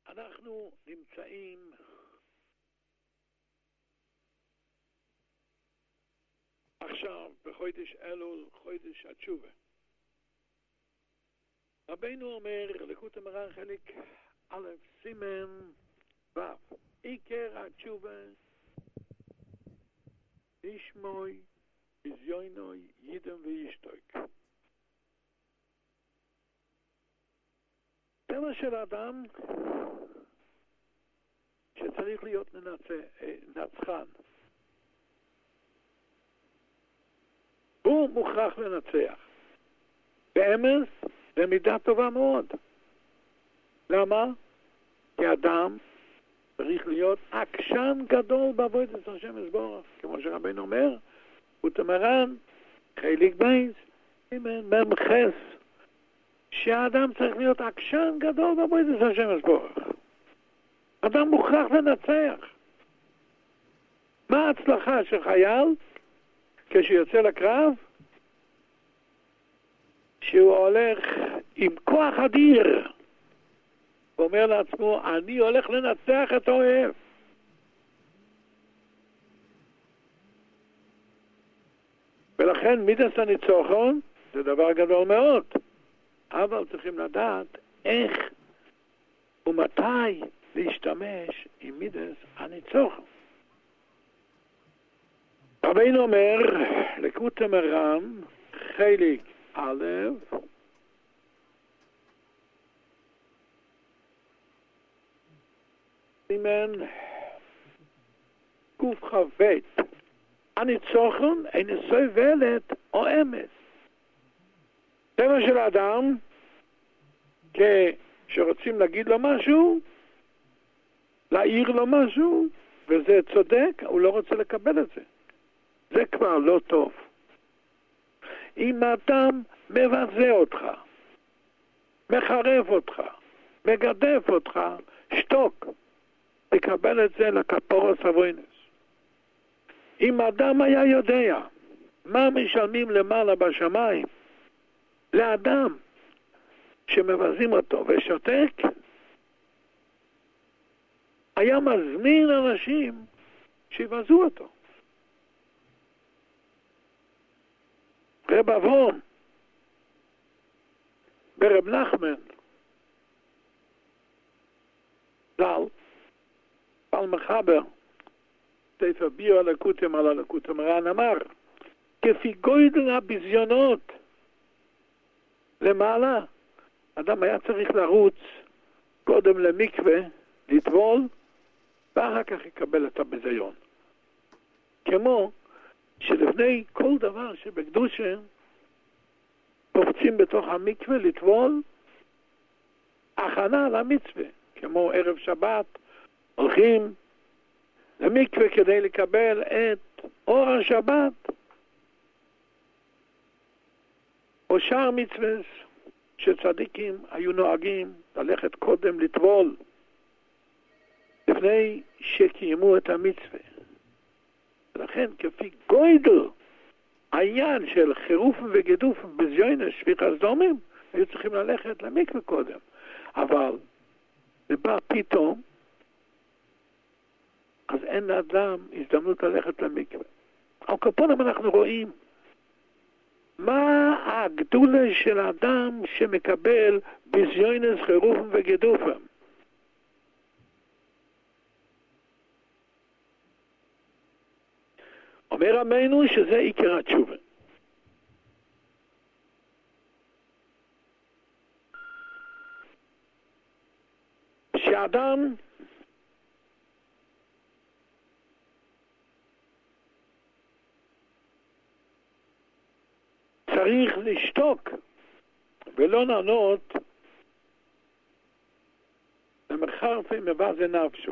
אנחנו נמצאים עכשיו בחודש אלול, חודש התשובה. רבינו אומר, לקוטי מרן חלק א', סימן ו', עיקר התשובה, נשמוי, בזיונוי, יידם וישתוק. טבע של האדם שצריך להיות נצחן. הוא מוכרח לנצח. באמס זה מידה טובה מאוד. למה? כי אדם צריך להיות עקשן גדול בעבודת השם יתברך. כמו שרבינו אומר, לקוטי מרן, חלק בייס, מ"ם חס, שהאדם צריך להיות עקשן גדול בעבודת השם יתברך. אדם מוכרח לנצח. מה ההצלחה של חייל כשיוצא לקרב? שהוא הולך עם כוח אדיר ואומר לעצמו, אני הולך לנצח את האויב. ולכן מידת הניצחון זה דבר גדול מאוד, אבל צריכים לדעת איך ומתי להשתמש עם מידת הניצחון. רבינו אומר, לקוטי מרן חלק א', סימן קכ"ב, הניצחון אינו סובלת או אמס. טבע של האדם, כשרוצים להגיד לו משהו, להעיר לו משהו, וזה צודק, הוא לא רוצה לקבל את זה. זה כבר לא טוב. אם אדם מבזה אותך, מחרף אותך, מגדף אותך, שתוק. תקבל את זה לכפורת אבוינס. אם אדם היה יודע מה משלמים למעלה בשמיים לאדם שמבזים אותו ושותק, היה מזמין אנשים שיבזו אותו. רב אברהם ברב נחמן ז"ל, בעל מחבר ספר ביור הלקוטים על הלקוטי מרן, אמר, כפי גודל הביזיונות למעלה, אדם היה צריך לרוץ קודם למקווה, לטבול, ואחר כך יקבל את הביזיון. כמו שלפני כל דבר שבקדושה קופצים בתוך המקווה לטבול, הכנה למצווה, כמו ערב שבת, הולכים למקווה כדי לקבל את אור השבת, או שאר מצווה שצדיקים היו נוהגים ללכת קודם לטבול, לפני שקיימו את המצווה. ולכן כפי גודל העניין של חירוף וגדוף בזיונס שפיכת דמים, היו צריכים ללכת למקווה קודם. אבל זה בא פתאום, אז אין לאדם הזדמנות ללכת למקווה. על כפונים אנחנו רואים מה הגדולה של האדם שמקבל בזיונס חירופם וגדופם. אומר רבינו שזה עיקר התשובה. שאדם צריך לשתוק ולא לענות למחרפי מבזה נפשו.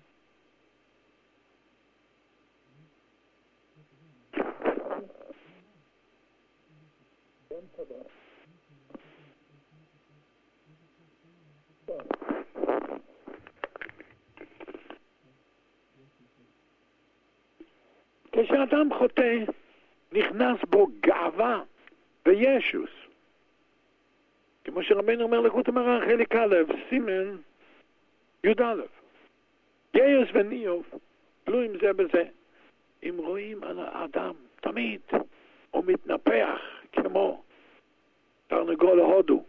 כשאדם חוטא, נכנס בו גאווה וישוס. כמו שרבינו אומר לקוטי מרן חלק א', סימן י"א. גייס וניוב, תלויים זה בזה. אם רואים על האדם תמיד הוא מתנפח כמו תרנגול הודו,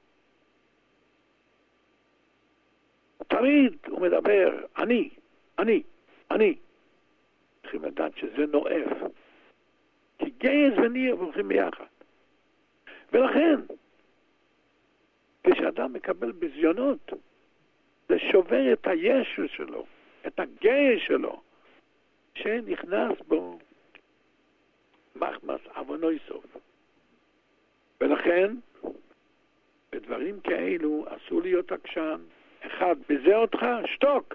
תמיד הוא מדבר אני. צריכים לדעת שזה נואף, כי גייס וניוב הולכים ביחד. ולכן כשאדם מקבל בזיונות, זה שובר את הישו שלו, את הגייס שלו, שנכנס בו מחמס עוונוי סוף. ולכן בדברים כאלו אסור להיות עקשן. אחד בזה אותך, שתוק.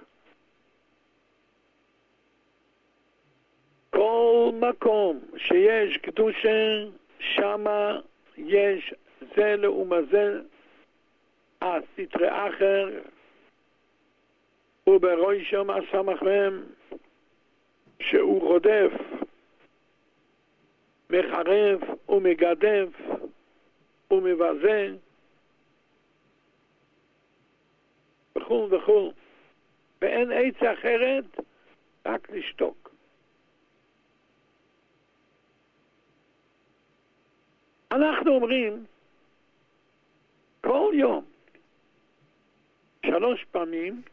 כל מקום שיש קדושה, שמה יש זה לעומה הסתרי אחר, ובראשם הסמכם, שהוא רודף, מחרף ומגדף ומבזה וכו', ואין עץ אחרת, רק לשתוק. אנחנו אומרים כל יום 3 פעמים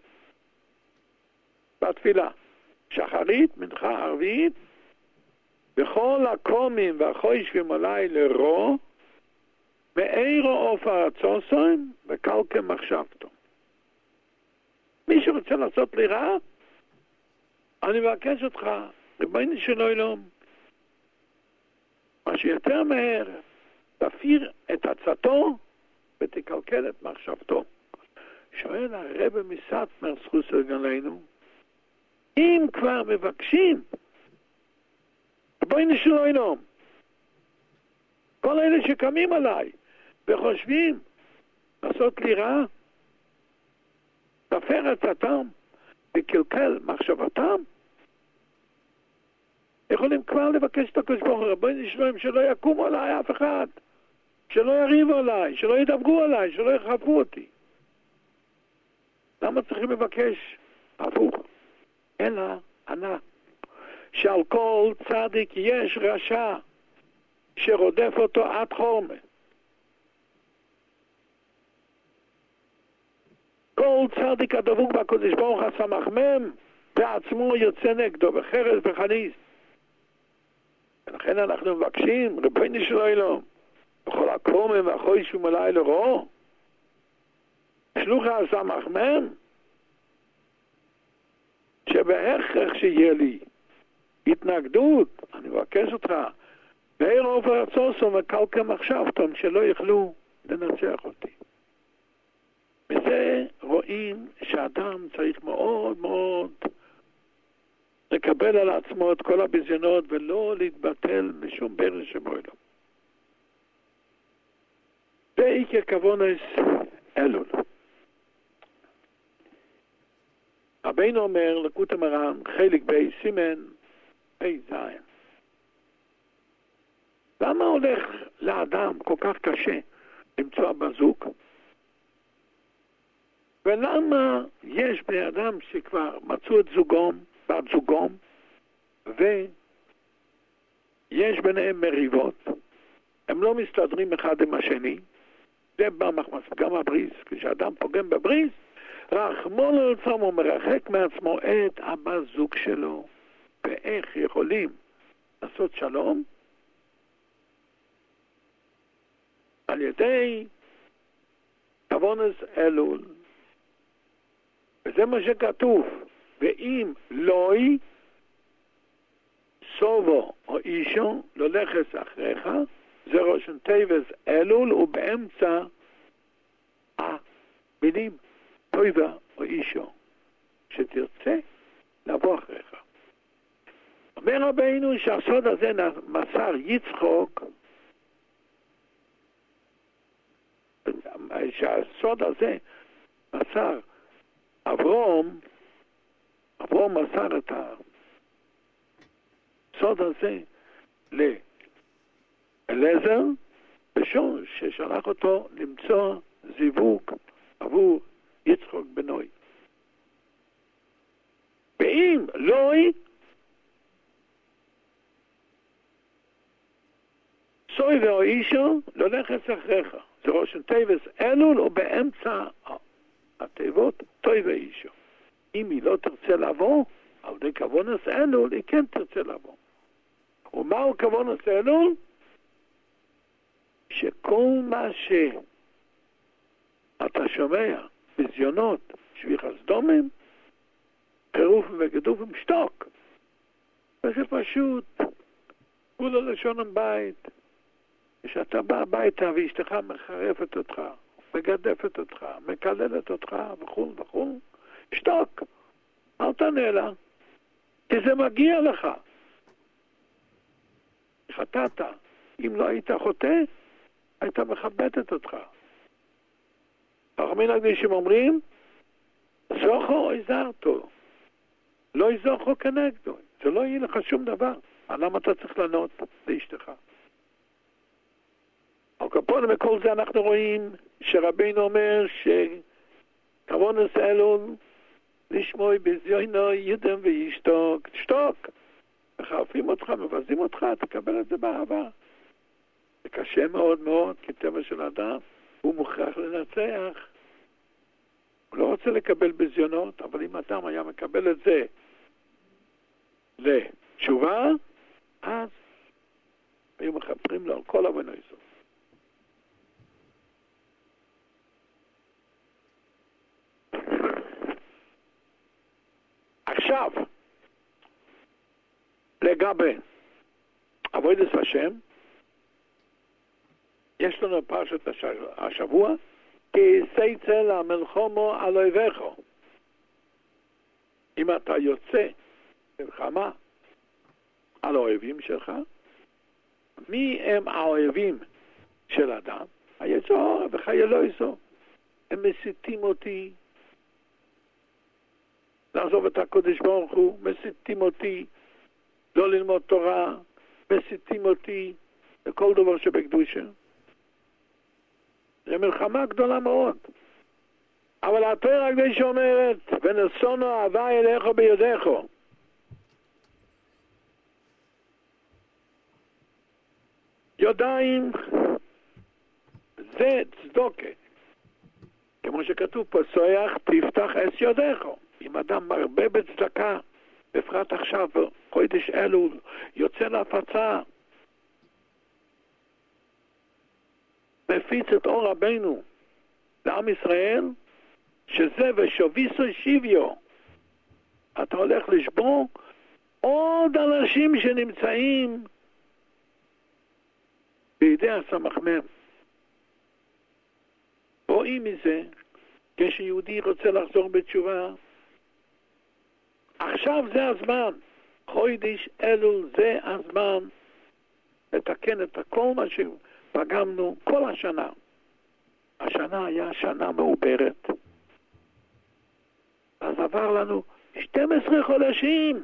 בתפילה, שחרית, מנחה, ערבית, בכל הקומים והחוישבים עלי לרו, מאירו עופר הצוסון וקלקם מחשבתו. מי שרוצה לעשות לי רע, אני מבקש אותך, ריבונו של עולם, מה שיותר מהר, תפיר את עצתו ותקלקל את מחשבתו. שואל הרב מסטמר זכות לגלנו, אם כבר מבקשים, ריבונו של עולם, כל אלה שקמים עליי וחושבים לעשות לי רע, תפר עצתם וקלקל מחשבתם, יכולים כבר לבקש את הקדוש ברוך הוא, ריבונו של עולם, שלא יקום עליי אף אחד, שלא יריבו עליי, שלא ידברו עליי, שלא יחרפו אותי. למה צריכים לבקש הפוך? אלא ענה שעל כל צדיק יש רשע שרודף אותו עד חורמה. כל צדיק הדבוק בקדוש ברוך הוא הסמכמם בעצמו יוצא נגדו בחרס וחניס. ולכן אנחנו מבקשים, ריבונו של עולם, בכל הקומים והחוישבים עלי לרו, שלוחה הסמכמם, שבהכרח שיהיה לי התנגדות, אני מבקש אותך, ואיר עופר הצוסון וקלקם מחשבתם, שלא יוכלו לנצח אותי. מזה רואים שאדם צריך מאוד מאוד לקבל על עצמו את כל הבזיונות ולא להתבטל משום ברש שבוילו. זה עיקר כוונס אלול. רבינו אומר לקות המרן חלק בי סימן בי זין. למה הולך לאדם כל כך קשה למצוא בזוג? ולמה יש בני אדם שכבר מצאו את זוגום, בת זוגום, ויש ביניהם מריבות, הם לא מסתדרים אחד עם השני, זה במחמס, גם הבריס, כשאדם פוגם בבריס, רחמון על עצמו הוא מרחק מעצמו את הבת זוג שלו. ואיך יכולים לעשות שלום? על ידי כוונס אלול. וזה מה שכתוב, ואם לוי סובו או אישו לא לכס אחריך, זה ראשון תיבס אלול, ובאמצע המילים טויבה או אישו, שתרצה לבוא אחריך. אומר רבינו שהסוד הזה מסר יצחוק, שהסוד הזה מסר אברום מסר את הסוד הזה לאלעזר, בשום ששלח אותו למצוא זיווג עבור יצחוק בנוי. סוי ואישו לא לכס אחריך. זה ראשון תיבס אלול או באמצע התיבות תוי ואישו. אם היא לא תרצה לבוא, על ידי כוונס אלול, היא כן תרצה לבוא. ומהו כוונס אלול? שכל מה שאתה שומע, בזיונות, שביחס דומים, חירופים וגדופים, שתוק. וזה פשוט, כולו לשון בית. כשאתה בא הביתה ואשתך מחרפת אותך, מגדפת אותך, מקללת אותך וכו' וכו', שתוק. אל תענה לה. כי זה מגיע לך. חטאת. אם לא היית חוטא, היית מכבדת אותך. חכמים הקדושים אומרים, זוכו או זרתו. לא יזוכו כנגדו. זה לא יהיה לך שום דבר. למה אתה צריך לענות לאשתך? על כפונים מכל זה אנחנו רואים שרבינו אומר שכוונס אלול לשמוי בזיונו ידם וישתוק. תשתוק. מחרפים אותך, מבזים אותך, תקבל את זה באהבה. זה קשה מאוד מאוד, כי טבע של אדם הוא מוכרח לנצח. הוא לא רוצה לקבל בזיונות, אבל אם אדם היה מקבל את זה לתשובה, אז היו מחפרים לו על כל אבנו יסוד. עכשיו, לגבי עבודת השם, יש לנו פרשת השבוע, כי סייצל המלחומו על אויביך. אם אתה יוצא במלחמה על האויבים שלך, מי הם האויבים של אדם? היצור וחיילויסו. הם מסיתים אותי לעזוב את הקודש ברוך הוא, מסיתים אותי לא ללמוד תורה, מסיתים אותי לכל דבר שבקדושה. זו מלחמה גדולה מאוד. אבל התורה הקדושה אומרת, ונשאנו אהבה אליך בידיך. ידיים זה צדוקה. כמו שכתוב פה, סויח תפתח אס ידיך. אם אדם מרבה בצדקה, בפרט עכשיו, חודש אלול, יוצא להפצה, מפיץ את אור רבנו לעם ישראל, שזה ושוביסו שיביו. אתה הולך לשבור עוד אנשים שנמצאים בידי הסמ"ם. רואים מזה, כשיהודי רוצה לחזור בתשובה, עכשיו זה הזמן. חודש אלול זה הזמן לתקן את כל מה שפגמנו כל השנה. השנה היה שנה מעוברת. אז עבר לנו 12 חודשים,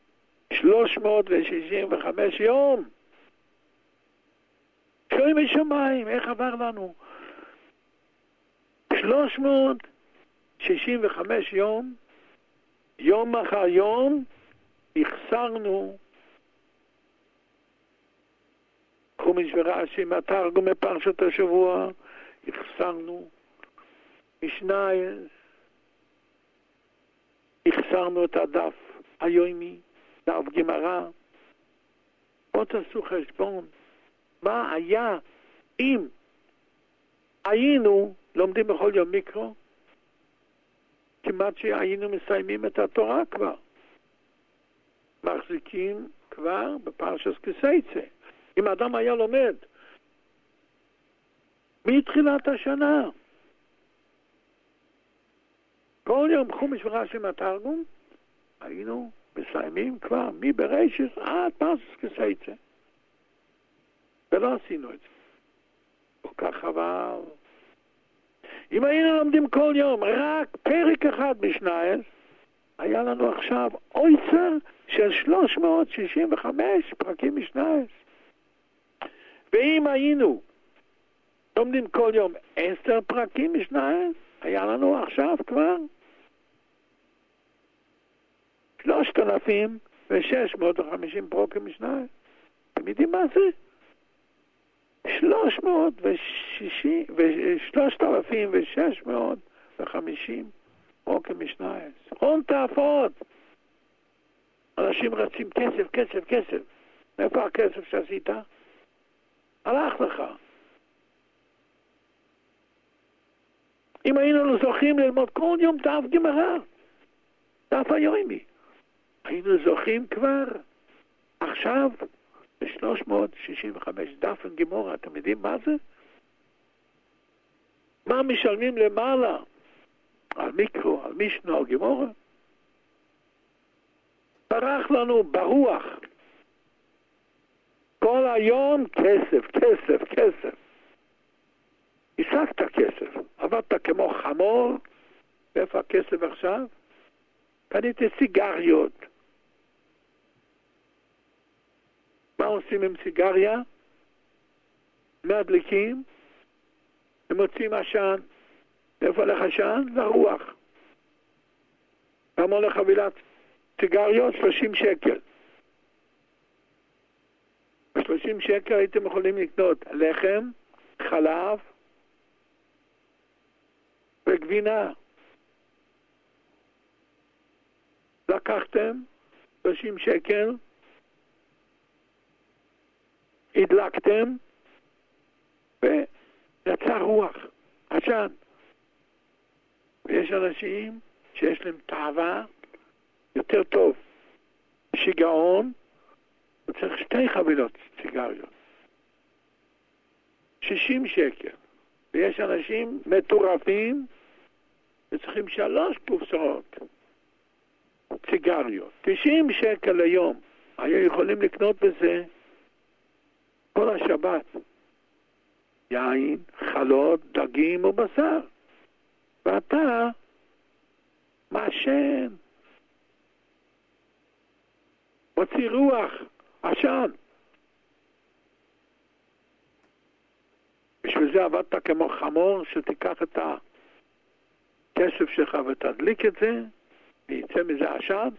365 יום. שואלים בשמיים, איך עבר לנו? 365 יום, יום אחר יום, החסרנו חומש ורש"י מהתרגום מפרשת השבוע, החסרנו משנייס, החסרנו את הדף היומי, דף גמרא. בואו תעשו חשבון, מה היה אם היינו לומדים בכל יום מיקרו? כמעט שהיינו מסיימים את התורה כבר. מחזיקים כבר בפרשת כסייצה. אם האדם היה לומד מתחילת השנה, כל יום חומש ורש"י מהתרגום, היינו מסיימים כבר מבראשית עד פרשת כסייצה. ולא עשינו את זה. כל כך חבל. אם היינו לומדים כל יום רק פרק אחד משנייס, היה לנו עכשיו עוצר של 365 פרקים משנייס. ואם היינו לומדים כל יום 10 פרקים משנייס, היה לנו עכשיו כבר 3,650 פרוקים משנה. אתם יודעים מה זה? 3,650 פרוקים משנה. הון תאפות. אנשים רצים כסף, כסף, כסף. איפה הכסף שעשית? הלך לך. אם היינו זוכים ללמוד כל יום דף גמרא, דף היומי, היינו זוכים כבר עכשיו ב-365 דף גמרא. אתם יודעים מה זה? מה משלמים למעלה? על מיקרו, על משנה, על גמרא? ברח לנו ברוח. כל היום כסף, כסף, כסף. השגת כסף, עבדת כמו חמור. ואיפה הכסף עכשיו? קניתי סיגריות. מה עושים עם סיגריה? מדליקים, הם מוצאים עשן. איפה הולך עשן? לרוח. כמה הולך חבילת סיגריות? 30 שקל. ב-30 שקל הייתם יכולים לקנות לחם, חלב וגבינה. לקחתם 30 שקל, הדלקתם ויצא רוח, עשן. ויש אנשים שיש להם תאווה יותר טוב. שיגעון, הוא צריך 2 חבילות סיגריות. 60 שקל. ויש אנשים מטורפים וצריכים 3 קופסאות סיגריות. 90 שקל ליום. היו יכולים לקנות בזה כל השבת. יין, חלות, דגים ובשר. ואתה מעשן. מוציא רוח, עשן. בשביל זה עבדת כמו חמור, שתיקח את הכסף שלך ותדליק את זה, ויצא מזה עשן.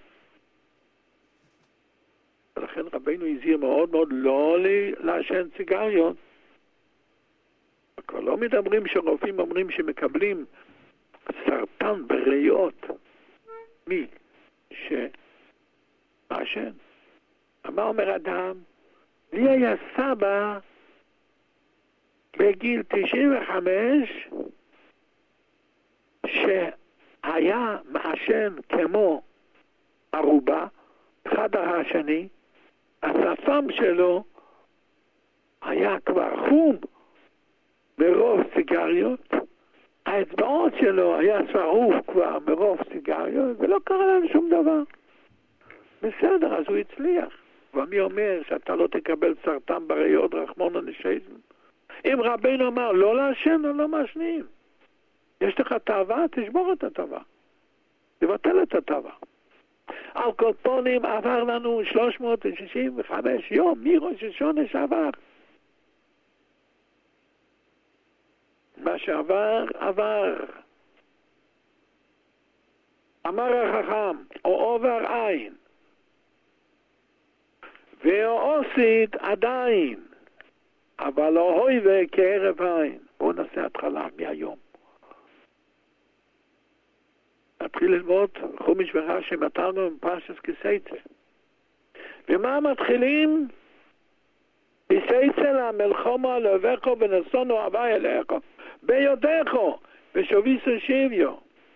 ולכן רבינו הזהיר מאוד מאוד לא לעשן סיגריות. כבר לא מדברים שרופאים אומרים שמקבלים סרטן בריאות. מי? שמעשן. מה אומר אדם? לי היה סבא בגיל 95 שהיה מעשן כמו ערובה, אחד אחר השני, השפם שלו היה כבר חום מרוב סיגריות, האצבעות שלו היה שרוף כבר מרוב סיגריות, ולא קרה להם שום דבר. בסדר, אז הוא הצליח. ומי אומר שאתה לא תקבל סרטן בריאות, רחמנא ליצלן? אם רבינו אמר לא לעשן או לא מעשנים, יש לך תאווה, תשבור את התאווה. תבטל את התאווה. על כל פנים עבר לנו 365 יום מראש השונה שעבר. מה שעבר, עבר. אמר החכם, או עובר עין, והעושית עדיין, אבל לא הויבה כערב עין. בואו נעשה התחלה מהיום. נתחיל ללמוד חומש ורש"י מתרגם בפרשת כסייצא. ומה מתחילים? כסייצא למלחמה לאויביך ונשאנו אהבה אליך ביודעך ושוביסו שביו.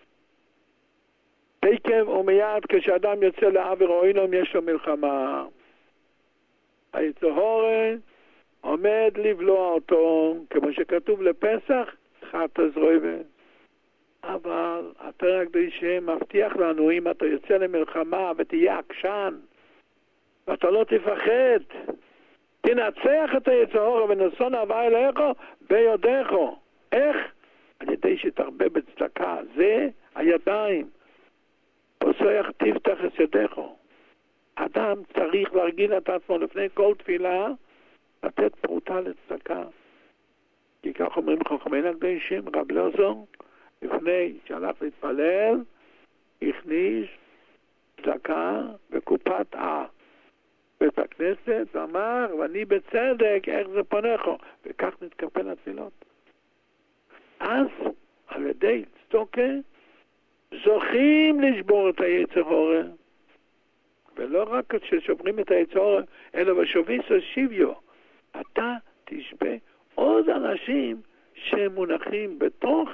תקף ומיד כשאדם יוצא לעבר אוהלו יש לו מלחמה. היצר הרע עומד לבלוע אותו, כמו שכתוב לפסח, חטא זרויבה. אבל התורה הקדושה מבטיח לנו, אם אתה יוצא למלחמה ותהיה עקשן, ואתה לא תפחד, תנצח את היצר הרע ונשאנו אהבה אליך ביודעך. איך? על ידי שתרבה בצדקה. זה הידיים. פוסח תפתח את ידיך. אדם צריך להרגיל את עצמו לפני כל תפילה, לתת פרוטה לצדקה. כי כך אומרים חכמינו הקדושים, רב אלעזר, לפני שהלך להתפלל, הכניס צדקה וקופת בית הכנסת, ואמר, ואני בצדק, איך זה פונךו? וכך נתקפל התפילות. אז, על ידי צדוקה, זוכים לשבור את היצר אורה, ולא רק ששוברים את היצר אורה, אלא בשוויסו שיביו. אתה תשבה עוד אנשים שמונחים בתוך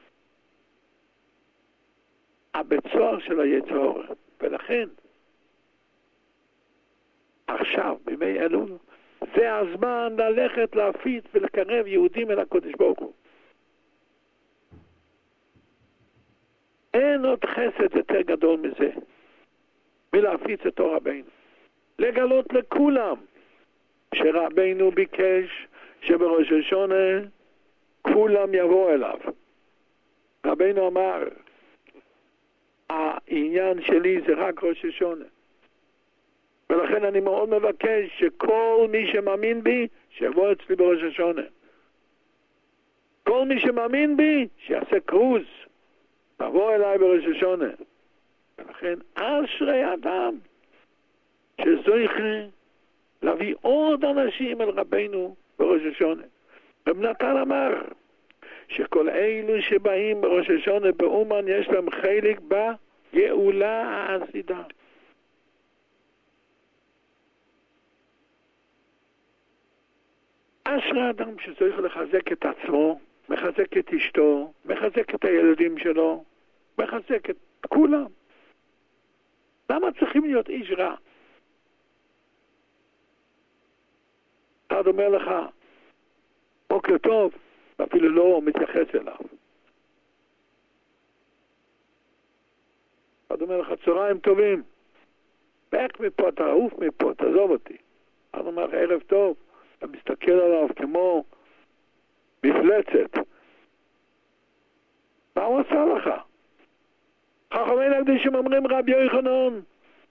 הבית סוהר של היצר אורה. ולכן, עכשיו, בימי אלול, זה הזמן ללכת להפיץ ולקרב יהודים אל הקודש ברוך הוא. אין עוד חסד יותר גדול מזה, מלהפיץ את אור רבינו. לגלות לכולם שרבינו ביקש שבראש השונה כולם יבואו אליו. רבינו אמר, העניין שלי זה רק ראש השונה. ולכן אני מאוד מבקש שכל מי שמאמין בי, שיבוא אצלי בראש השונה. כל מי שמאמין בי, שיעשה קרוז. תבוא אליי בראש השונה. ולכן אשרי אדם שזוכה להביא עוד אנשים אל רבינו בראש השונה. רב נתן אמר שכל אלו שבאים בראש השונה באומן יש להם חלק בגאולה העתידה. אשרי אדם שצריך לחזק את עצמו, מחזק את אשתו, מחזק את הילדים שלו, מחזק את כולם. למה צריכים להיות איש רע? אחד אומר לך, בוקר טוב, ואפילו לא מתייחס אליו. אחד אומר לך, צהריים טובים, ואיך מפה, תעוף מפה, תעזוב אותי. אחד אומר לך, ערב טוב, אתה מסתכל עליו כמו מפלצת. מה הוא עשה לך? חכמי הקדושים אומרים רבי יוחנן,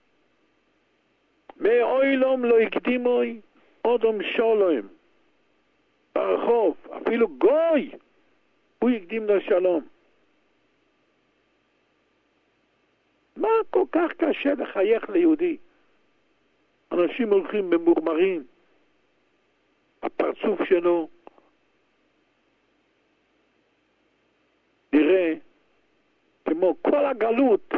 מאוילום לא הקדימוי אודום שולום. ברחוב, אפילו גוי, הוא הקדים לו שלום. מה כל כך קשה לחייך ליהודי? אנשים הולכים במורמרים, הפרצוף שלו נראה כמו כל הגלות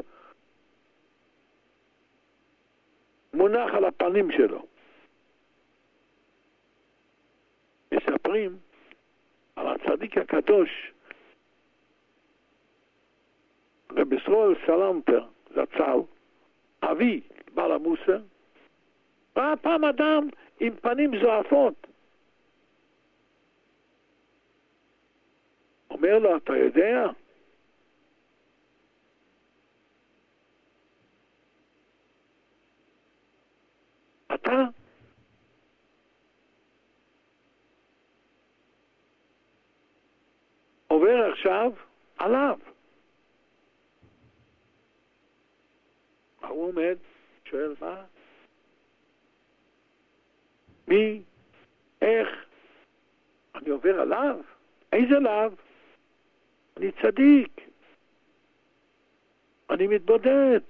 מונח על הפנים שלו. מספרים על הצדיק הקדוש רב ישראל סלנטר זצ"ל, אבי בעל המוסר, ראה פעם אדם עם פנים זועפות. אומר לו, אתה יודע? אתה עובר עכשיו עליו. הוא עומד, שואל מה? מי? איך? אני עובר עליו? איזה לאו? אני צדיק. אני מתבודד.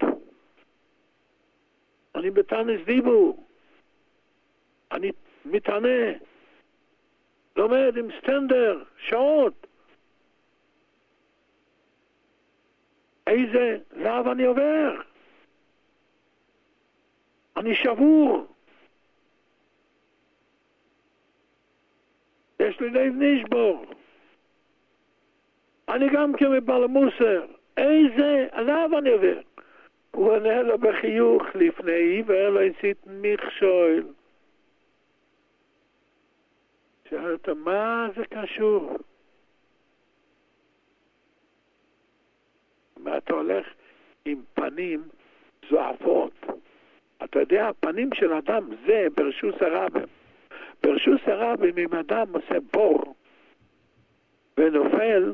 אני בתנס דיבור. אני מתענה. לומד עם סטנדר, שעות. איזה לאו אני עובר? אני שבור. יש לי לב נשבור. אני גם כמבעל המוסר. איזה לאו אני עובר? הוא עונה לו בחיוך לפני, ולא הצית מכשול. שאל אותו, מה זה קשור? מה אתה הולך עם פנים זועפות? אתה יודע, הפנים של אדם זה ברשוס הרבים. ברשוס הרבים, אם אדם עושה בור ונופל,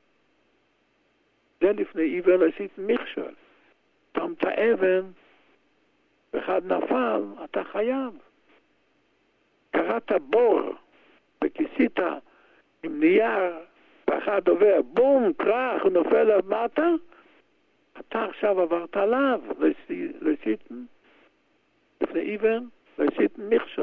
זה לפני עיוור לעשית מכשול. שמת אבן, ואחד נפל, אתה חייב. קראת בור, וכיסית עם נייר, ואחד עובר, בום, קרח, הוא נופל למטה, אתה עכשיו עברת עליו, לא עשיתם לפני עיוור, לא עשיתם מכשול.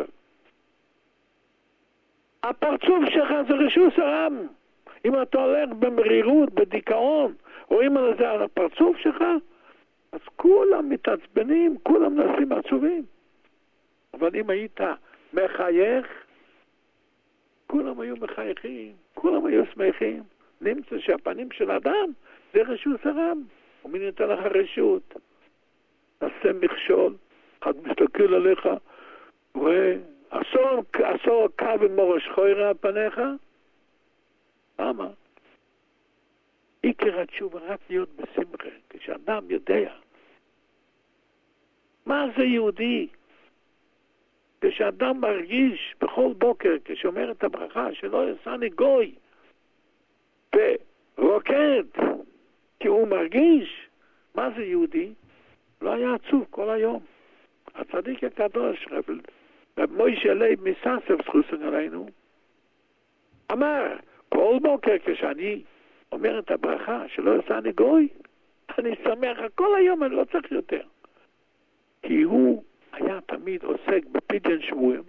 הפרצוף שלך זה רשוס הרם. אם אתה הולך במרירות, בדיכאון, רואים על זה על הפרצוף שלך, אז כולם מתעצבנים, כולם נעשים עצובים. אבל אם היית מחייך, כולם היו מחייכים, כולם היו שמחים. נמצא שהפנים של אדם זה רשוס הרם. ומי נתן לך רשות? נעשה מכשול, אחד מסתכל עליך, רואה, עשור קו עם מורש חוירה על פניך? למה? עיקר התשובה רק להיות בשמחה, כשאדם יודע מה זה יהודי, כשאדם מרגיש בכל בוקר, כשאומר את הברכה שלא יעשני גוי, ורוקד, כי הוא מרגיש מה זה יהודי, לא היה עצוב כל היום. הצדיק הקדוש, רב מוישה לייב מססב זכוסן עלינו, אמר, כל בוקר כשאני אומר את הברכה שלא יעשני גוי, אני שמח כל היום, אני לא צריך יותר. כי הוא היה תמיד עוסק בפדיון שבויים.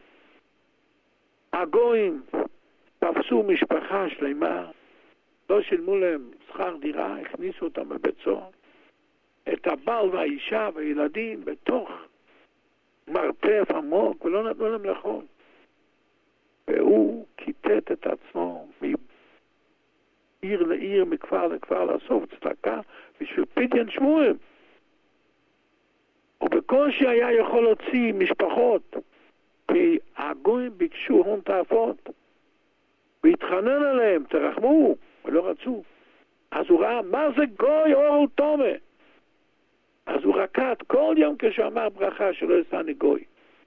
הגויים תפסו משפחה שלמה, לא שילמו להם שכר דירה, הכניסו אותם בבית סוהר. את הבעל והאישה והילדים בתוך מרתף עמוק, ולא נתנו להם לאכול. והוא קיטט את עצמו מעיר לעיר, מכפר לכפר, לאסוף צדקה בשביל פדיון שבויים. ובקושי היה יכול להוציא משפחות, כי הגויים ביקשו הון תאפות, והתחנן עליהם, תרחמו, ולא רצו. אז הוא ראה, מה זה גוי אור ותומה? אז הוא רקד כל יום כשאמר ברכה שלא יעשני גוי.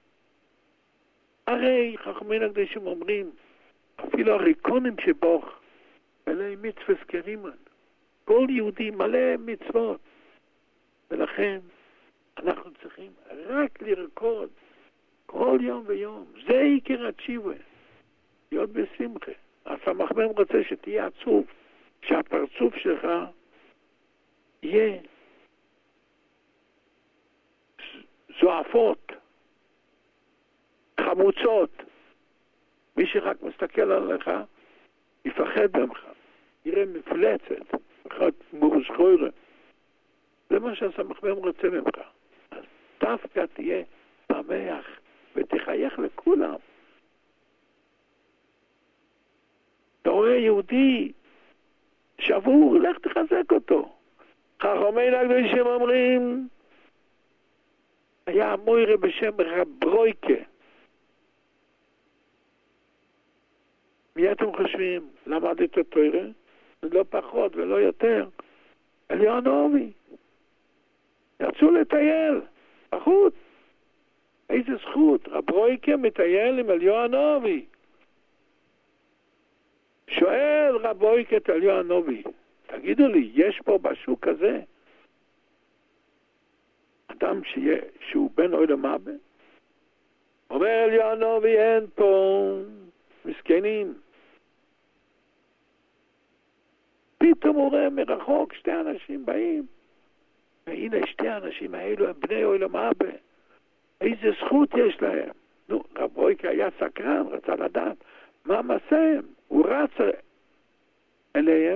הרי חכמים הקדושים אומרים, אפילו הריקונים שבוך, מלא מצווה סקרימן. כל יהודי מלא מצוות. ולכן אנחנו צריכים רק לרקוד כל יום ויום. זה עיקר התשיבה. להיות בשמחה. הסמ"ם רוצה שתהיה עצוב, שהפרצוף שלך יהיה זועפות, חמוצות. מי שרק מסתכל עליך, יפחד ממך. יראה מפלצת, אחד מורש חוירה. זה מה שהסמ"ם רוצה ממך. אז דווקא תהיה שמח ותחייך לכולם. אתה רואה יהודי שבור, לך תחזק אותו. חכמי הקדושים אומרים, היה מוירה בשם רב ברויקה. מי אתם חושבים? למד את התורה? לא פחות ולא יותר. אליון אובי. יצאו לטייל, בחוץ. איזה זכות, רב ברויקה מטייל עם אליון אובי. שואל רב ברויקה את אליון אובי, תגידו לי, יש פה בשוק הזה אדם שהוא בן עולם הבא? אומר אליון אובי, אין פה, מסכנים. פתאום הוא רואה מרחוק שתי אנשים באים, והנה שתי האנשים האלו הם בני עולם הבא. איזה זכות יש להם? נו, רב ברויקה היה סקרן, רצה לדעת מה מעשיהם. הוא רץ אליהם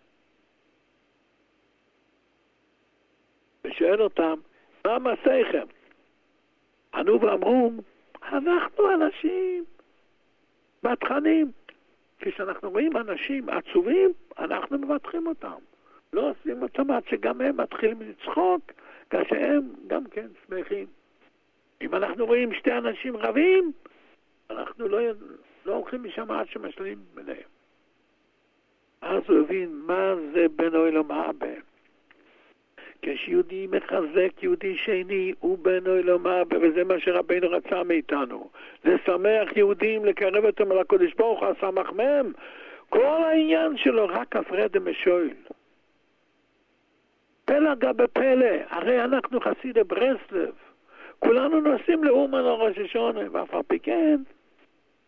ושואל אותם, מה מעשיכם? ענו ואמרו, אנחנו אנשים בתכנים. כשאנחנו רואים אנשים עצובים, אנחנו מבטחים אותם. לא עושים אותם עד שגם הם מתחילים לצחוק, כאשר הם גם כן שמחים. אם אנחנו רואים שתי אנשים רבים, אנחנו לא הולכים משם עד שמשלים ביניהם. אז הוא הבין מה זה בן עולם הבא. כשיהודי מחזק יהודי שני, הוא בן עולם הבא, וזה מה שרבינו רצה מאיתנו. לשמח יהודים, לקרב אותם על הקודש ברוך הוא, הסמ"ם. כל העניין שלו רק הפרד המשול. פלא גבי פלא, הרי אנחנו חסידי ברסלב. כולנו נוסעים לאומן או ראש השונה, ואף על פי כן,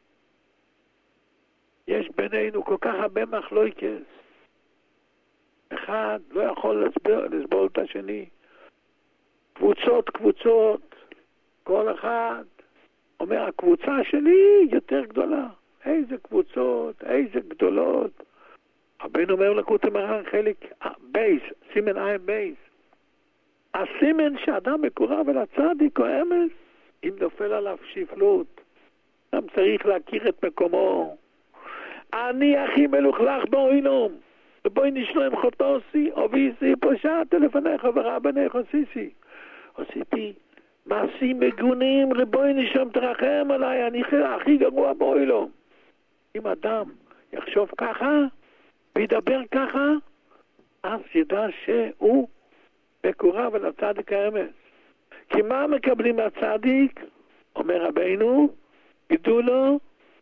יש בינינו כל כך הרבה מחלוקות. אחד לא יכול לסבול את השני. קבוצות, כל אחד אומר, הקבוצה שלי יותר גדולה. איזה קבוצות, איזה גדולות. הבן אומר לקוטי מרן חלק בייס, סימן עין בייס. הסימן שאדם מקורב אל הצדיק או אמס, אם נופל עליו שפלות. אדם צריך להכיר את מקומו. אני הכי מלוכלך באוינום. ובואי נשלום חוטוסי, אוביסי, פושעת לפניך ורבניך עשיסי. עשיתי מעשים מגונים, רבוי נשם תרחם עליי, אני הכי גרוע באוילום. אם אדם יחשוב ככה, וידבר ככה, אז ידע שהוא מקורב אל הצדיק האמס. כי מה מקבלים מהצדיק? אומר רבינו, גדולו,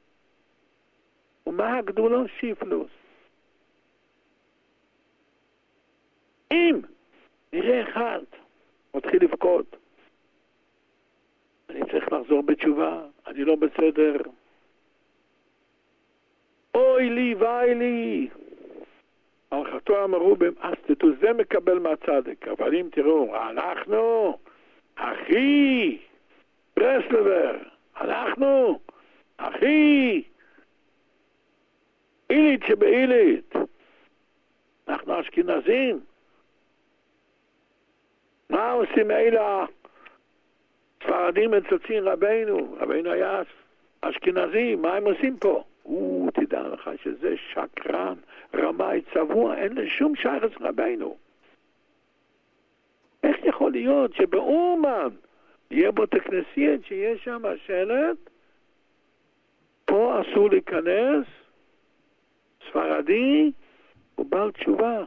ומה הגדולו? שיפלוס. אם נראה אחד מתחיל לבכות, אני צריך לחזור בתשובה, אני לא בסדר, אוי לי ואי לי, הלכתו אמרו במאסטטו, זה מקבל מהצדיק. אבל אם תראו, אנחנו אחי ברסלבר, אנחנו אחי אילית שבאילית, אנחנו אשכנזים. מה עושים אלה ספרדים מצוצים רבינו היה אשכנזי, מה הם עושים פה? תדע לך שזה שקרן, רמאי, צבוע, אין לשום שייכות רבינו. איך יכול להיות שבאומן יהיה בו תכנסית שיש שם שלט, פה אסור להיכנס, ספרדי ובעל תשובה.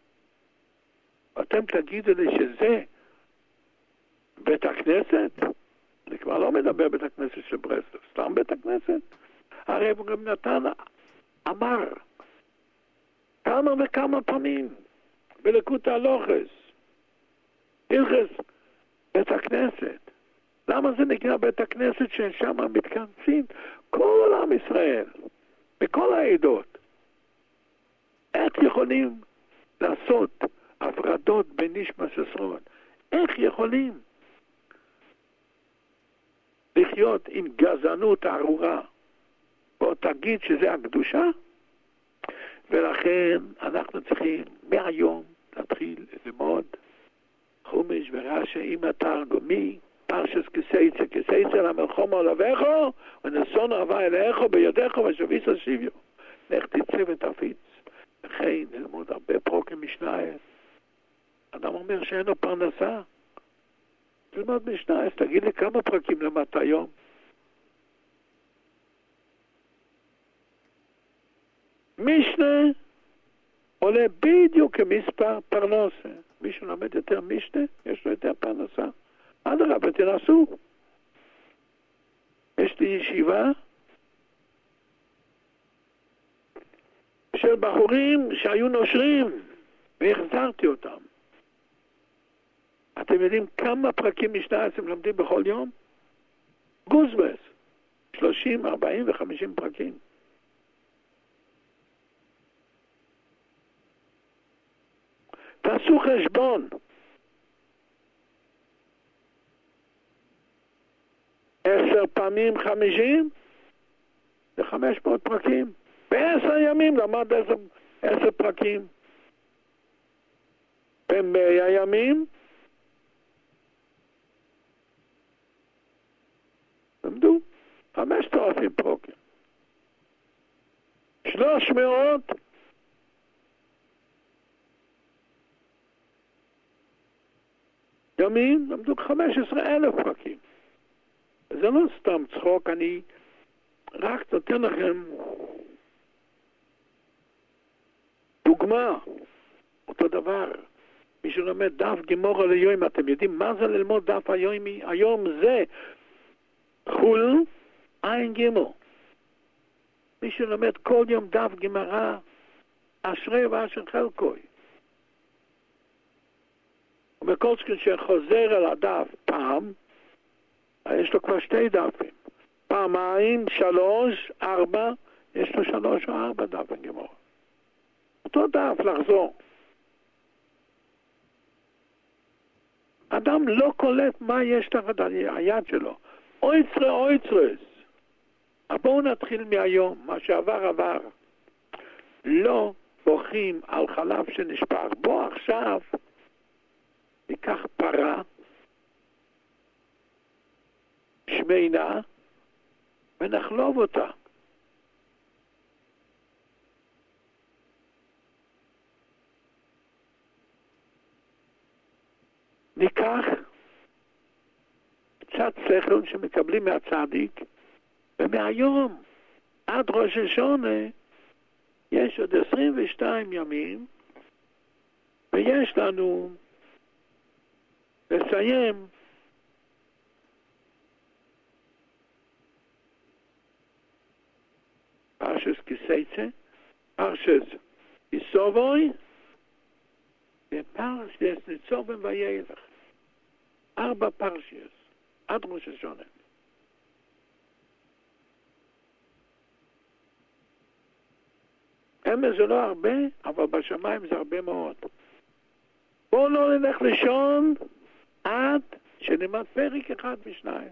אתם תגידו לי שזה בית הכנסת? אני כבר לא מדבר בית הכנסת של ברסלב, סתם בית הכנסת. הרב גם נתן אמר כמה וכמה פעמים בלקוט הלוחס, הלכס בית הכנסת. למה זה נקרא בית הכנסת ששם מתכנסים כל עם ישראל, בכל העדות? איך יכולים לעשות הפרדות בין איש מססרות? איך יכולים לחיות עם גזענות ארורה? בוא תגיד שזה הקדושה? ולכן אנחנו צריכים מהיום להתחיל ללמוד חומש ורש"י עם התרגומי, פרשס כסייצה למלחמה לבכו, ונסון אהבה אליך בידיך ושביס השיביו. לך תצא ותפיץ. לכן נלמוד הרבה פרוקים משניים. אדם אומר שאין לו פרנסה. תלמוד משנה, אז תגיד לי כמה פרקים למדת היום. משנה עולה בדיוק כמספר פרנסה. מי שלומד יותר משנה, יש לו יותר פרנסה. אדרבה, תנסו. יש לי ישיבה של בחורים שהיו נושרים והחזרתי אותם. אתם יודעים כמה פרקים משנה אתם לומדים בכל יום? גוזבס, 30, 40 ו-50 פרקים. תעשו חשבון. 10 פעמים 50 זה 500 פרקים. ב10 ימים למד 10 פרקים. ב100 ימים למדו 5,000 פרקים. 300 ימים למדו 15,000 פרקים. זה לא סתם צחוק, אני רק נותן לכם דוגמה. אותו דבר, מי שלומד דף גמור על היום, אתם יודעים מה זה ללמוד דף היומי? היום זה חול עין גמור. מי שלומד כל יום דף גמרא, אשרי ואשר חלקוי. וכל שכן שחוזר על הדף פעם, יש לו כבר 2 דפים. פעמיים, 3, 4, יש לו 3 או 4 דפים גמור. אותו דף לחזור. אדם לא קולט מה יש תחת היד שלו. אויצרס. אבל בואו נתחיל מהיום, מה שעבר עבר. לא בוכים על חלב שנשפך. בוא עכשיו ניקח פרה שמנה ונחלוב אותה. ניקח קצת שכל שמקבלים מהצדיק, ומהיום עד ראש השונה יש עוד 22 ימים, ויש לנו לסיים פרשס קיסייצה, פרשס יסובוי, ופרשס ניצובן וילך. 4 פרשס עד ראש השונה. אמש זה לא הרבה, אבל בשמיים זה הרבה מאוד. בואו לא נלך לישון עד שנלמד פרק אחד משניים.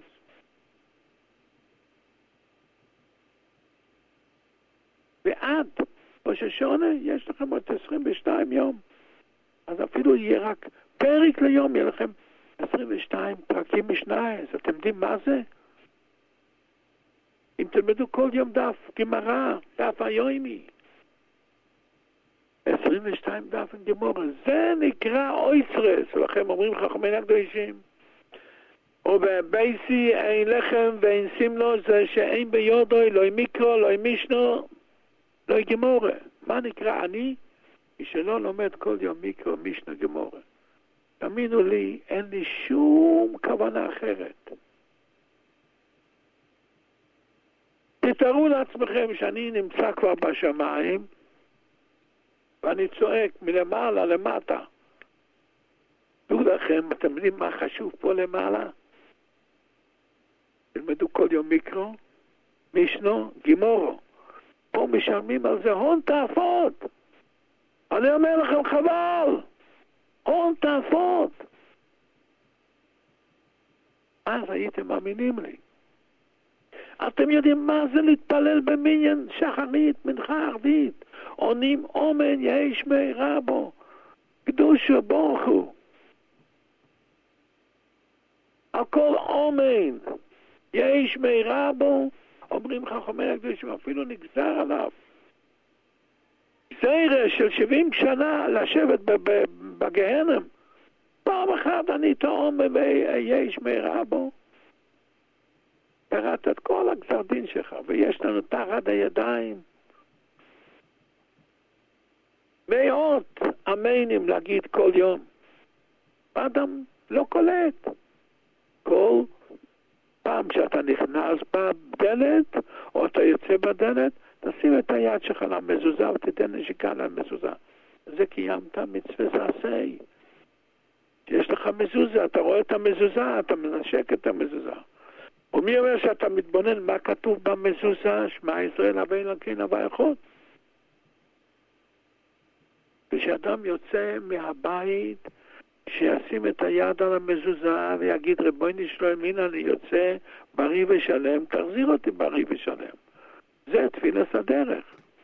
ועד ראש השונה יש לכם עוד 22 יום. אז אפילו יהיה רק פרק ליום, יהיה לכם 22 פרקים משניים. אתם יודעים מה זה? אם תלמדו כל יום דף גמרא, דף היומי, 22 דף גמרא, זה נקרא אויצרס. ולכם אומרים חכמינו הקדושים, ובבייסי אין לחם ואין סמלו, זה שאין ביודוי, לא מיקרו, לא מישנו, לא גמרא. מה נקרא אני? מי שלא לומד כל יום מיקרו, מישנו, גמרא. תאמינו לי, אין לי שום כוונה אחרת. תתארו לעצמכם שאני נמצא כבר בשמיים, ואני צועק מלמעלה למטה. תראו לכם, אתם יודעים מה חשוב פה למעלה? תלמדו כל יום מיקרו, מישנו, גמורו. פה משלמים על זה הון תאפות. אני אומר לכם חבל. הון תאפות. אז הייתם מאמינים לי. אתם יודעים מה זה להתפלל במניין שחרית, מנחה ערבית. עונים אומן יש מי רבו. קדושו בורכו. הכל אומן. יש מי רבו. אומרים חכמי הקדושים, אפילו נגזר עליו. גזירה של 70 שנה לשבת בגהנם. פעם אחת אני טועם ויש מי רבו. קראת את כל הגזר דין שלך, ויש לנו תחת הידיים. מאות אמנים להגיד כל יום. אדם לא קולט. כל פעם שאתה נכנס בדלת, או אתה יוצא בדלת, תשים את היד שלך למזוזה ותתן נשיקה למזוזה. זה קיימת מצווה שעשי. יש לך מזוזה, אתה רואה את המזוזה, אתה מנשק את המזוזה. ומי אומר שאתה מתבונן מה כתוב במזוזה, שמע ישראל הווה אלוקינו הווה אחד. כשאדם יוצא מהבית, שישים את היד על המזוזה ויגיד ריבונו של עולם, הנה אני יוצא בריא ושלם, תחזיר אותי בריא ושלם. זה תפילת הדרך.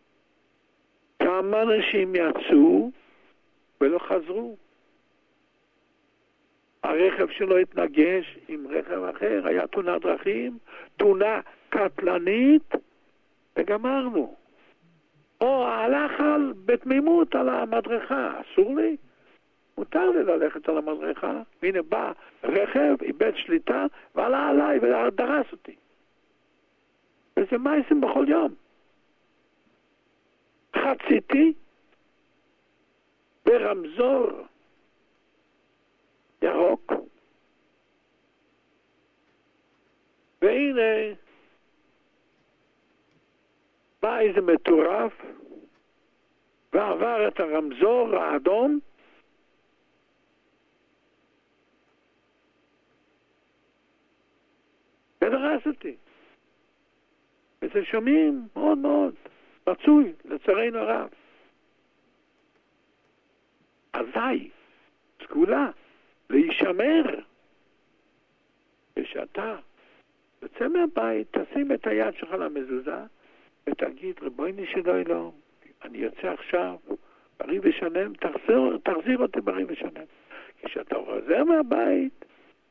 כמה אנשים יצאו ולא חזרו. הרכב שלו התנגש עם רכב אחר, היה תאונת דרכים, תאונה קטלנית, וגמרנו. או הלך בתמימות על המדרכה, אסור לי? מותר לי ללכת על המדרכה, והנה בא רכב, איבד שליטה, ועלה עליי ודרס אותי. וזה מה עושים בכל יום? חציתי ברמזור ירוק, והנה בא איזה מטורף ועבר את הרמזור האדום, ודרס אותי. וזה שומעים מאוד מאוד רצוי, לצערנו הרב. אזי, סגולה, להישמר. כשאתה יוצא מהבית, תשים את היד שלך למזוזה, ותגיד, ריבונו של עולם, אני יוצא עכשיו, בריא ושלם, תחזיר אותי בריא ושלם. כשאתה חוזר מהבית,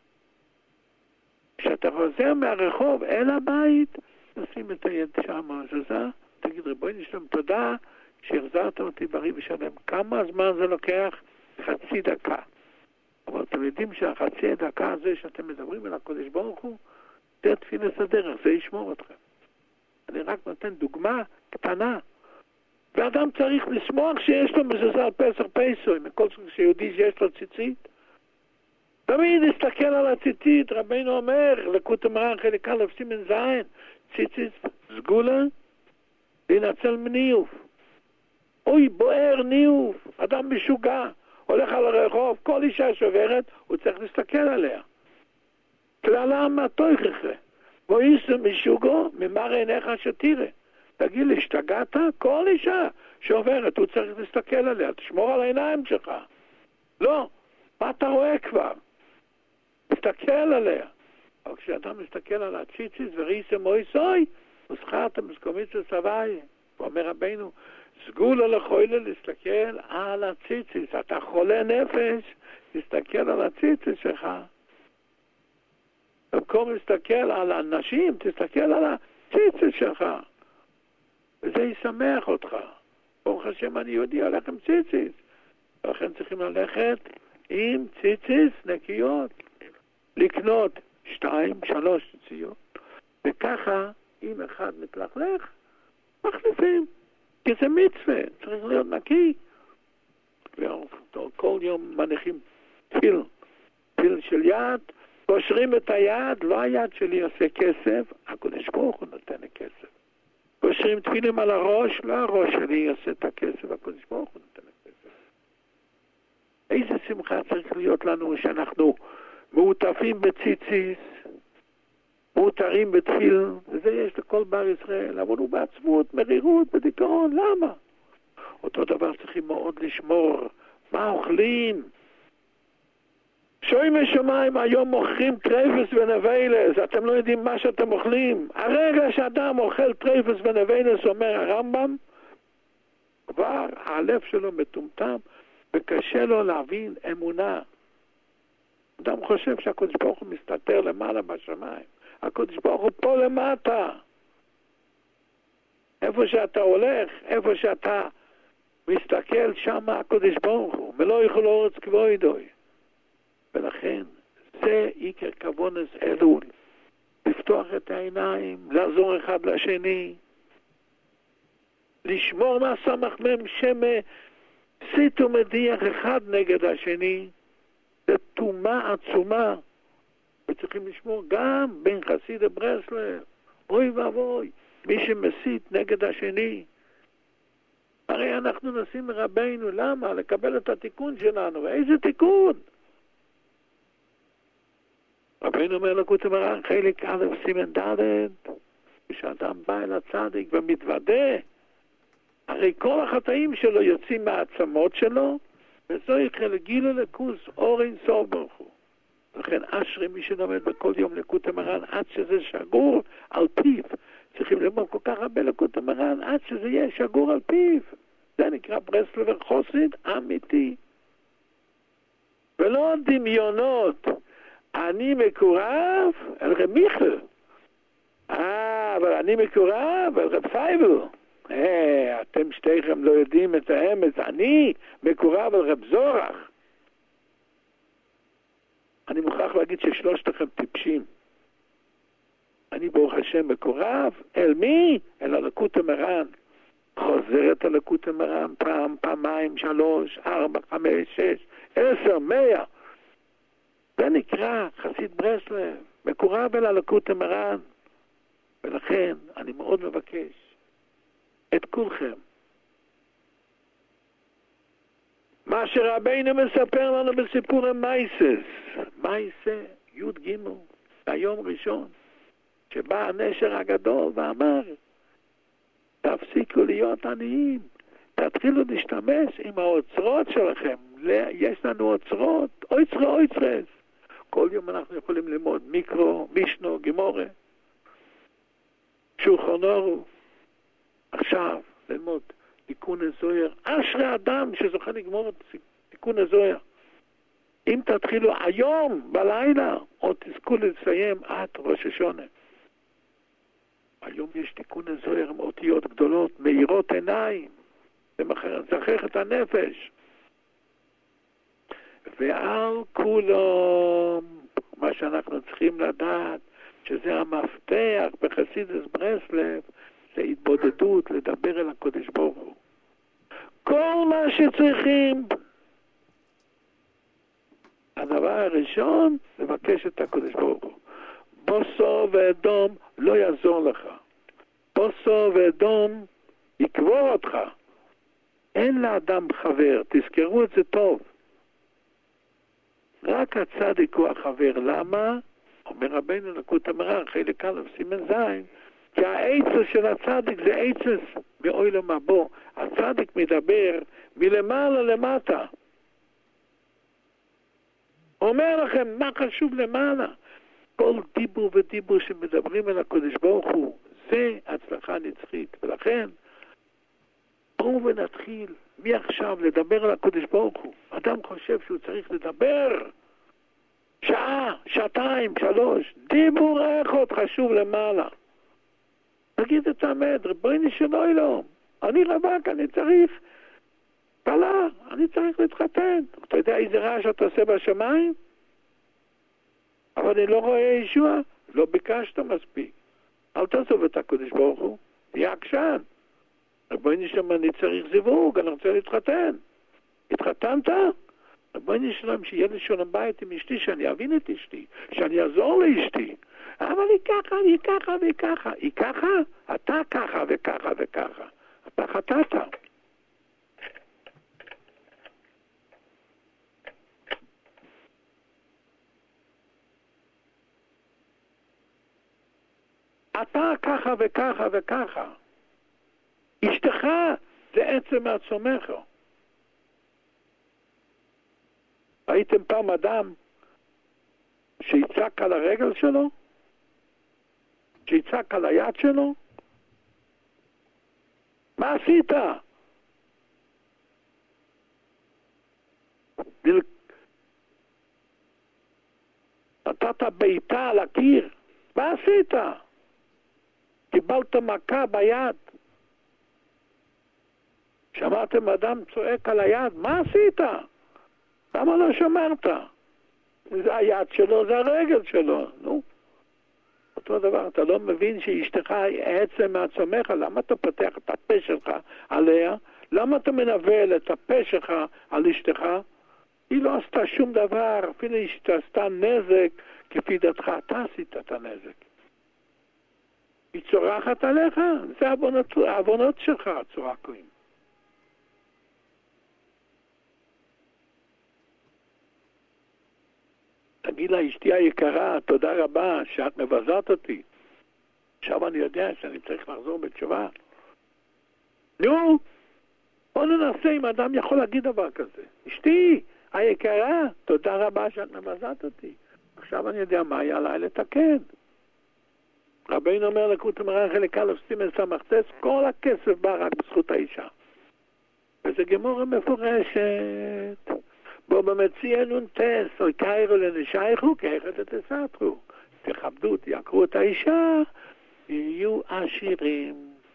כשאתה חוזר מהרחוב אל הבית, תשים את היד שם במזוזה, תגיד, ריבונו של עולם, תודה שהחזרת אותי בריא ושלם. כמה זמן זה לוקח? חצי דקה. אבל אתם יודעים שהחצי הדקה הזה שאתם מדברים על הקודש ברוך הוא, זה תפילת הדרך, זה ישמור אתכם. אני רק נותן דוגמה קטנה. ואדם צריך לשמוח שיש לו מזוזה על פסח פסח, מכל סוג שיהודי שיש לו ציצית. תמיד להסתכל על הציצית, רבינו אומר, לקוט המרן חלק א' סימן זין, ציצית סגולה, להינצל מניוף. אוי, בוער ניוף, אדם משוגע, הולך על הרחוב, כל אישה שוברת, הוא צריך להסתכל עליה. כללם מהתויכך, ואיסו משוגו, ממראה עיניך שתראה. תגיד לי, השתגעת? כל אישה שעוברת, הוא צריך להסתכל עליה, תשמור על העיניים שלך. לא, מה אתה רואה כבר? תסתכל עליה. אבל כשאתה מסתכל על הציציס וריסה מויסוי, וסחרתם מסקומיצו סבי. ואומר רבינו, סגולה לחוילה להסתכל על הציציס. אתה חולה נפש, תסתכל על הציציס שלך. במקום להסתכל על האנשים, תסתכל על הציציס שלך. וזה ישמח אותך. ברוך השם, אני יהודי, הולך עם ציציס. ולכן צריכים ללכת עם ציציס נקיות. לקנות 2-3 ציציות. וככה, אם אחד מתלכלך, מחליפים. כי זה מצווה, צריך להיות נקי. וכל יום מניחים תפיל של יד, קושרים את היד, לא היד שלי עושה כסף, הקדוש ברוך הוא נותן כסף. קושרים תפילים על הראש, לא הראש שלי עושה את הכסף, הקדוש ברוך הוא נותן כסף. איזה שמחה צריך להיות לנו שאנחנו מעוטפים בציציס, מעוטרים בתפיל, וזה יש לכל בר ישראל, אבל הוא בעצמות, מרירות, בדיכאון, למה? אותו דבר צריכים מאוד לשמור, מה אוכלים? שוים משמיים, היום מוכרים טרייפס ונבלס, אתם לא יודעים מה שאתם אוכלים. הרגע שאדם אוכל טרייפס ונבלס, אומר הרמב"ם, כבר הלב שלו מטומטם, וקשה לו להבין אמונה. אדם חושב שהקדוש ברוך הוא מסתתר למעלה בשמיים. הקדוש ברוך הוא פה למטה. איפה שאתה הולך, איפה שאתה מסתכל, שם הקדוש ברוך הוא. ולא יכול אורץ כבוידוי. ולכן, זה עיקר כוונס אלול. לפתוח את העיניים, לעזור אחד לשני. לשמור מהסמך מם שמסית ומדיח אחד נגד השני. זה תומה עצומה. וצריכים לשמור גם בין חסידי ברסלב. אוי ואבוי, מי שמסית נגד השני. הרי אנחנו נשים מרבינו, למה? לקבל את התיקון שלנו. ואיזה תיקון? רבינו אומר לקוט המרן, חלק א' סימן ד', כשאדם בא אל הצדיק ומתוודה, הרי כל החטאים שלו יוצאים מהעצמות שלו, וזוהי חלגילה לכוס אורין סוף ברוך הוא. לכן אשרי מי שלומד בכל יום לקוט המרן עד שזה שגור על פיו. צריכים ללמוד כל כך הרבה לקוט המרן עד שזה יהיה שגור על פיו. זה נקרא ברסלבר חסיד אמיתי. ולא דמיונות. אני מקורב אל רב מיכל. אבל אני מקורב אל רב פייבל. אתם שתיכם לא יודעים את האמת. אני מקורב אל רב זורח. אני מוכרח להגיד ששלושתכם טיפשים. אני ברוך השם מקורב, אל מי? אל הלקוט המרן. חוזרת הלקוט המרן פעם, פעמיים, 3, 4, 5, 6, 10, 100. זה נקרא חסיד ברסלב, מקורב אל הלקוט המרן. ולכן אני מאוד מבקש את כולכם. מה שרבינו מספר לנו בסיפור המייסס, מייסה י' ג' היום ראשון, שבא הנשר הגדול ואמר, תפסיקו להיות עניים, תתחילו להשתמש עם האוצרות שלכם, יש לנו אוצרות, אוצרס. כל יום אנחנו יכולים ללמוד מיקרו, מישנו, גימורה, שולחן אורוך. עכשיו, ללמוד תיקון הזוהר. אשרי אדם שזוכה לגמור את תיקון הזוהר. אם תתחילו היום, בלילה, או תזכו לסיים עד ראש השונה. היום יש תיקון הזוהר עם אותיות גדולות, מאירות עיניים, זכך את הנפש. ועל כולם, מה שאנחנו צריכים לדעת, שזה המפתח בחסידות ברסלב, זה התבודדות, לדבר אל הקדוש ברוך הוא. כל מה שצריכים, הדבר הראשון, לבקש את הקדוש ברוך הוא. בוסו ואדום לא יעזור לך. בוסו ואדום יקבור אותך. אין לאדם חבר, תזכרו את זה טוב. רק הצדיק הוא החבר. למה? אומר רבינו לקות המראה, חלק א' סימן זין, כי העצה של הצדיק זה עצס מאוילם הבא. הצדיק מדבר מלמעלה למטה. אומר לכם, מה חשוב למעלה? כל דיבור ודיבור שמדברים על הקדוש ברוך הוא, זה הצלחה נצחית. ולכן, בואו ונתחיל מעכשיו לדבר על הקדוש ברוך הוא. אדם חושב שהוא צריך לדבר שעה, שעתיים, 3. דיבור אחד חשוב למעלה. תגיד את האמת, ריבונו של עולם, אני רווק, אני צריך כלה, אני צריך להתחתן. אתה יודע איזה רעש אתה עושה בשמיים? אבל אני לא רואה ישוע. לא ביקשת מספיק. אל תעזוב את הקדוש ברוך הוא. תהיה עקשן. ריבונו של עולם, אני צריך זיווג, אני רוצה להתחתן. התחתנת? ריבונו של עולם, שיהיה לי שלום בית עם אשתי, שאני אבין את אשתי, שאני אעזור לאשתי. אבל היא ככה, היא ככה וככה. היא ככה? אתה ככה וככה וככה. אתה חטאת. אתה ככה וככה וככה. אשתך זה עצם מעצמך. ראיתם פעם אדם שיצעק על הרגל שלו? שיצעק על היד שלו? מה עשית? נתת בעיטה על הקיר. מה עשית? קיבלת מכה ביד. שמעתם אדם צועק על היד, מה עשית? למה לא שמרת? זה היד שלו, זה הרגל שלו. נו. אותו דבר, אתה לא מבין שאשתך היא עצם מעצמך, למה אתה פותח את הפה שלך עליה? למה אתה מנבל את הפה שלך על אשתך? היא לא עשתה שום דבר, אפילו היא עשתה נזק, כפי דעתך, אתה עשית את הנזק. היא צורחת עליך, זה העוונות שלך, צורקים. תגיד לה, אשתי היקרה, תודה רבה שאת מבזרת אותי. עכשיו אני יודע שאני צריך לחזור בתשובה. נו, בוא ננסה אם אדם יכול להגיד דבר כזה. אשתי היקרה, תודה רבה שאת מבזרת אותי. עכשיו אני יודע מה היה לה לתקן. רבינו אומר לקות המראה חלק א' סימן סמ"ס, כל הכסף בא רק בזכות האישה. וזה גמורה מפורשת. בו במציע נונטס, אוי קיירו לנשייכו, כאחד תסתרו. תכבדו, תייקרו את האישה, יהיו עשירים.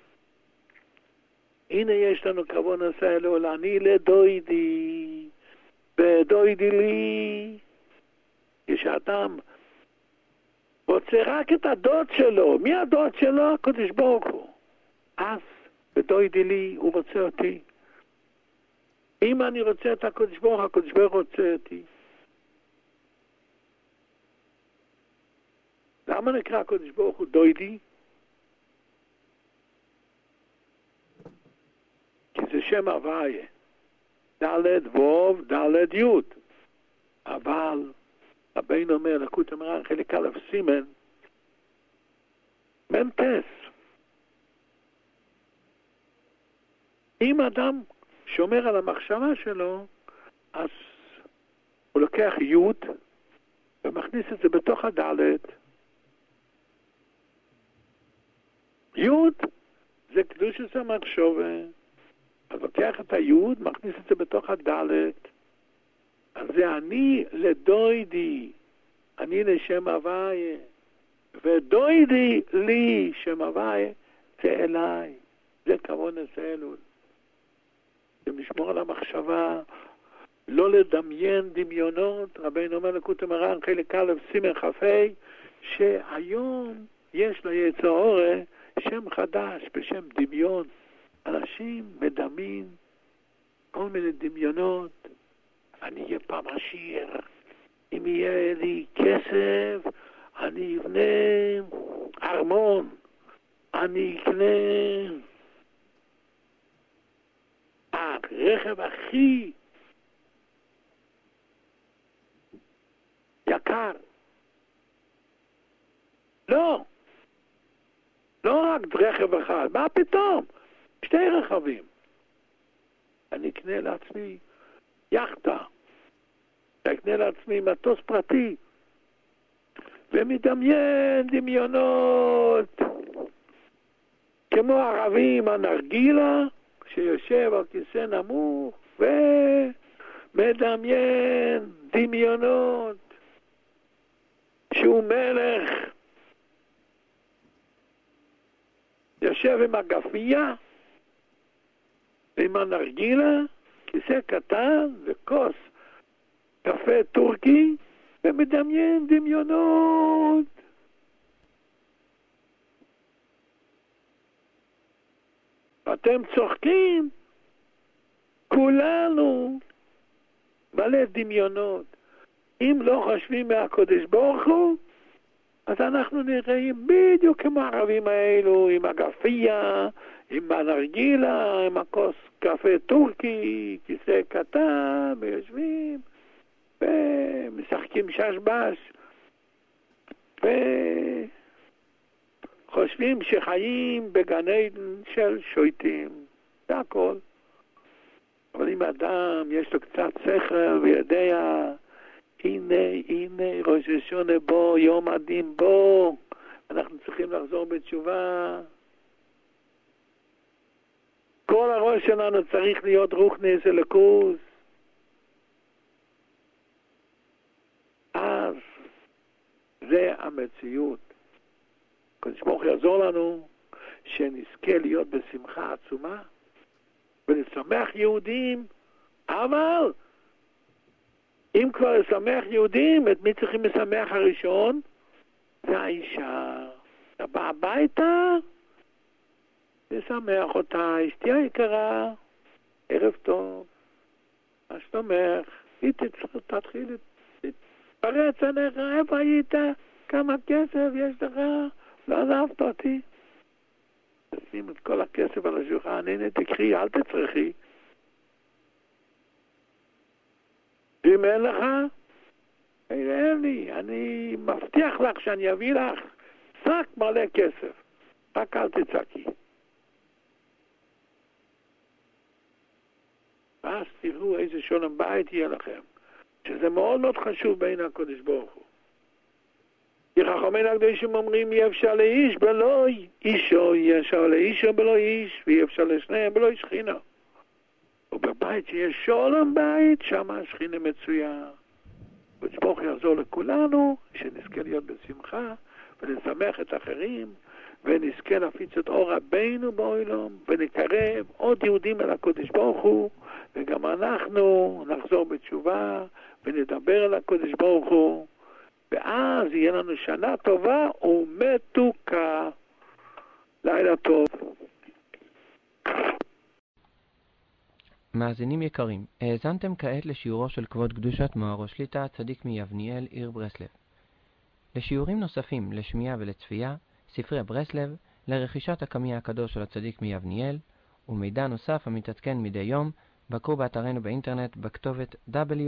הנה יש לנו כבון עשה אלו, אני לדוידי, ודוידי לי. יש אדם רוצה רק את הדוד שלו. מי הדוד שלו? הקדוש ברוך הוא. אז ודוידי לי, הוא רוצה אותי. אם אני רוצה את הקדוש ברוך הוא, הקדוש ברוך הוא רוצה אותי. למה נקרא הקדוש ברוך הוא דוידי? כי זה שם הוויה. ד' ו' ד' י'. אבל רבינו אומר לקות המראה חלק א' סימן מ"ס. אם אדם שומר על המחשבה שלו, אז הוא לוקח יוד ומכניס את זה בתוך הדלת. יוד זה קדושת המחשבה. אז לוקח את היוד, מכניס את זה בתוך הדלת. אז זה אני לדוידי, אני לשם הוויה, ודוידי לי שם הוויה, זה אליי. זה כוונס אלול. זה לשמור על המחשבה, לא לדמיין דמיונות. רבינו אומר לקוטי מרן חלק א' סימן כ"ה, שהיום יש ליצר אורה שם חדש בשם דמיון. אנשים מדמים כל מיני דמיונות. אני אהיה פעם עשיר, אם יהיה לי כסף אני אבנה ארמון, אני אקנה הרכב הכי יקר. לא רק רכב אחד, מה פתאום? 2 רכבים. אני אקנה לעצמי יחטה, אני אקנה לעצמי מטוס פרטי, ומדמיין דמיונות כמו ערבים הנרגילה שיושב על כיסא נמוך ומדמיין דמיונות שהוא מלך, יושב עם הגפייה עם הנרגילה, כיסא קטן וכוס קפה טורקי, ומדמיין דמיונות. אתם צוחקים, כולנו מלא דמיונות. אם לא חושבים מהקודש ברוך הוא, אז אנחנו נראים בדיוק כמו הערבים האלו, עם הגפייה, עם הנרגילה, עם הכוס קפה טורקי, כיסא קטן, ויושבים ומשחקים ששבש וחושבים שחיים בגן עדן של שויטים. זה הכל. אבל אם אדם יש לו קצת שכל ויודע, הנה ראש השונה בו, יום הדין בו, אנחנו צריכים לחזור בתשובה. כל הראש שלנו צריך להיות רוחניס אלוקוס. אז זה המציאות. הקדוש ברוך הוא יעזור לנו שנזכה להיות בשמחה עצומה ולשמח יהודים. אבל אם כבר לשמח יהודים, את מי צריכים לשמח הראשון? זה האישה. אתה בא הביתה, לשמח אותה, אשתי היקרה, ערב טוב, מה שלומך? היא תתחיל להתפרץ עליך, איפה היית? כמה כסף יש לך? לא עזבת אותי. תשים את כל הכסף על השולחן, הנה תקחי, אל תצרכי. אם אין לך, אין לי, אני מבטיח לך שאני אביא לך שק מלא כסף, רק אל תצעקי. ואז תראו איזה שולם בית יהיה לכם, שזה מאוד מאוד חשוב בין הקודש ברוך הוא. כי חכמינו הקדושים אומרים, אי אפשר לאיש בלא אישו, אי אפשר לאישו בלא איש, ואי אפשר לשניהם בלא שכינה. ובבית שיש שולם בית, שם השכינה מצויה. הקדוש ברוך הוא יעזור לכולנו, שנזכה להיות בשמחה, ולשמח את האחרים, ונזכה להפיץ את אור רבינו בעולם, ונקרב עוד יהודים אל הקודש ברוך הוא, וגם אנחנו נחזור בתשובה, ונדבר על הקודש ברוך הוא, ואז יהיה לנו שנה טובה ומתוקה. לילה טוב. מאזינים יקרים, האזנתם כעת לשיעורו של כבוד קדושת מוהרו שליט"א צדיק מיבניאל, עיר ברסלב. לשיעורים נוספים לשמיעה ולצפייה, ספרי ברסלב, לרכישת הקמע הקדוש של הצדיק מיבניאל, ומידע נוסף המתעדכן מדי יום, בקרו באתרנו באינטרנט בכתובת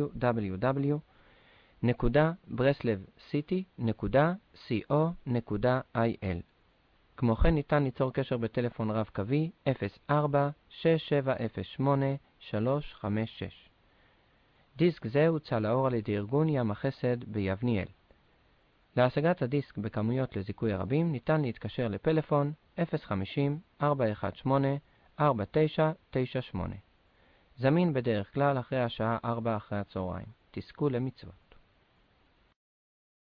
www.breslevcity.co.il. כמו כן ניתן ליצור קשר בטלפון רב קווי 04-6708-356. דיסק זה הוצא לאור על ידי ארגון ים החסד ביבניאל. להשגת הדיסק בכמויות לזיכוי רבים ניתן להתקשר לפלאפון 050-418-4998. זמין בדרך כלל אחרי השעה 4 אחרי הצהריים. תזכו למצוות.